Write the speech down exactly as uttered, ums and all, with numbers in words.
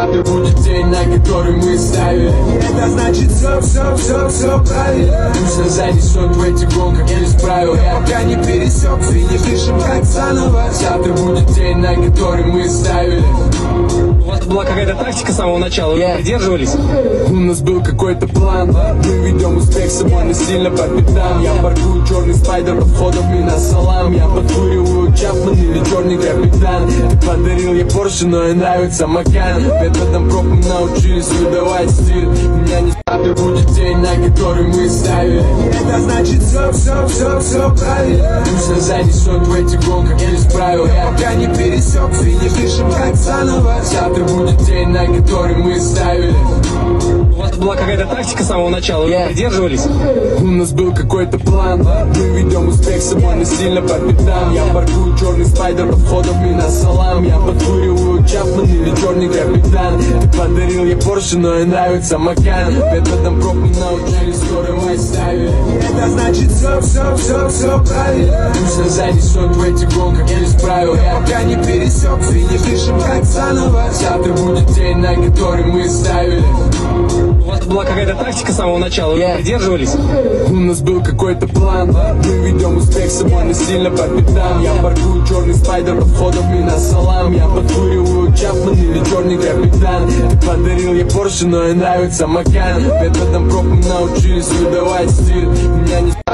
завтра будет день, на который мы ставили. Это значит все, все, все, все правильно. Пусть нас занесет в эти гонках без правил. Я пока не пересек финиш, дышим как заново. Завтра будет день, на который мы ставили. У вас была какая-то тактика с самого начала, вы Yeah. придерживались? У нас был какой-то план. Мы ведем успех с собой, но сильно по пятам. Я паркую черный спайдер под входом и на салам. Я подкуриваю Чапман или черный капитан. Ты подарил я Порше, но и нравится Макан. Методом проб мы научились выдавать стиль. У меня не завтра будет день, на который мы ставили. Это значит все, все, все, все правильно. Пусть нас занесет в эти гонках без правил. Я пока не пересек финиш, дышим как заново. Завтра будет день, на который мы ставили. У вас была какая-то тактика с самого начала, Yeah. вы придерживались? У нас был какой-то план. Мы ведем успех с собой, но сильно по пятам. Я паркую черный спайдер под входом и на салам. Я подкуриваю Чапман или черный капитан. Ты подарил я Порше, но и нравится Макан. Методом проб мы научились, скоро ставили. Это значит все, все, все, все правильно. Пусть нас занесет в эти гонках без правил. Я пока не пересек финиш, дышим как заново. Завтра будет день, на который мы ставили. У вас была какая-то тактика с самого начала, вы Yeah. придерживались? У нас был какой-то план. Мы ведем успех с собой, но сильно по пятам. Я паркую черный спайдер под входом и на салам. Я подкуриваю Чапман или черный капитан. Ты подарил я Порше, но и нравится Макан. Методом проб мы научились выдавать стиль. У меня не